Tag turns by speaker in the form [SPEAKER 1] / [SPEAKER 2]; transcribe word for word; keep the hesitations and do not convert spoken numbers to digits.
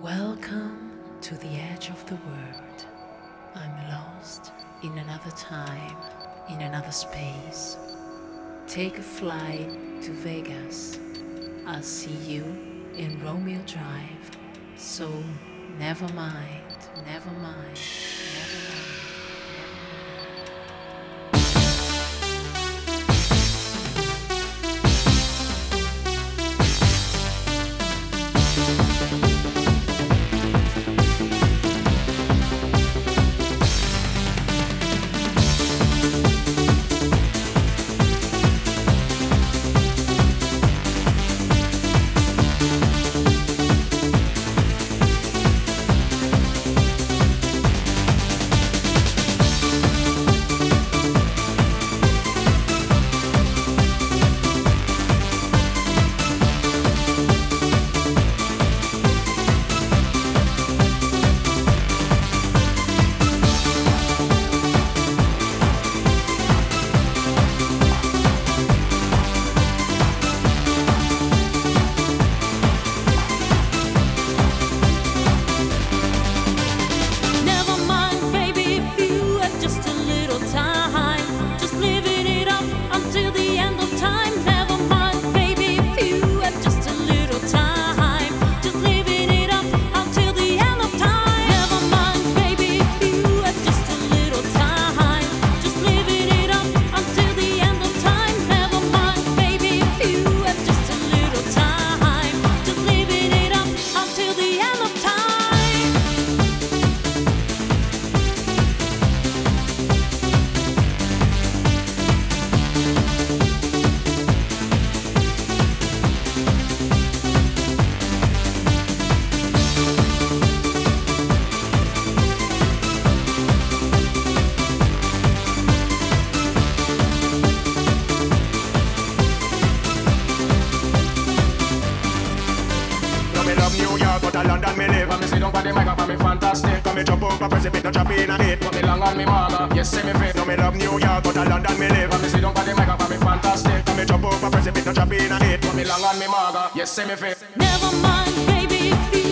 [SPEAKER 1] Welcome to the edge of the world. I'm lost in another time, in another space. Take a flight to Vegas. I'll see you in Romeo Drive. So never mind, never mind, never mind.
[SPEAKER 2] London me live and me sit down by the mic and me fantastic. Come me jump up a precipice, no drop in a hit. Put me long on me maga, yes see me fit. No me love New York, but a London me live and me sit down by the mic and me fantastic. Come me jump up a precipice, no drop in a hit. Put me long on me maga, yes see me fit.
[SPEAKER 3] Never mind, baby, if you